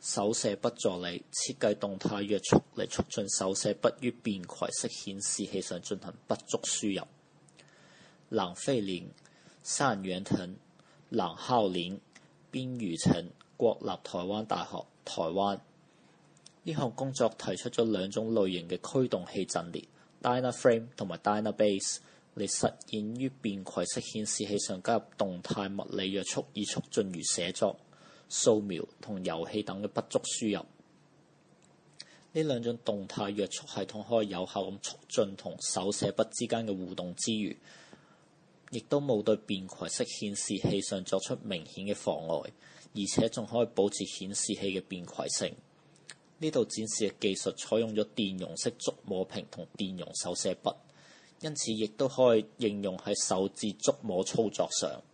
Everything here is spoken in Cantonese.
手寫筆助理設計動態約束嚟促進手寫筆於便攜式顯示器上進行筆觸輸入。郎費林、單元騰、郎浩林、邊宇成，國立台灣大學台灣。呢項工作提出咗兩種類型嘅驅動器陣列 Dynaframe 同埋 Dynabase 嚟實現於便攜式顯示器上加入動態物理約束，以促進如寫作、掃描同遊戲等嘅筆觸輸入。呢兩種動態約束系統可以有效咁促進同手寫筆之間嘅互動之餘，亦都冇對便攜式顯示器上作出明顯嘅妨礙，而且仲可以保持顯示器嘅便攜性。呢度展示嘅技術採用咗電容式觸摸屏同電容手寫筆，因此亦都可以應用喺手指觸摸操作上。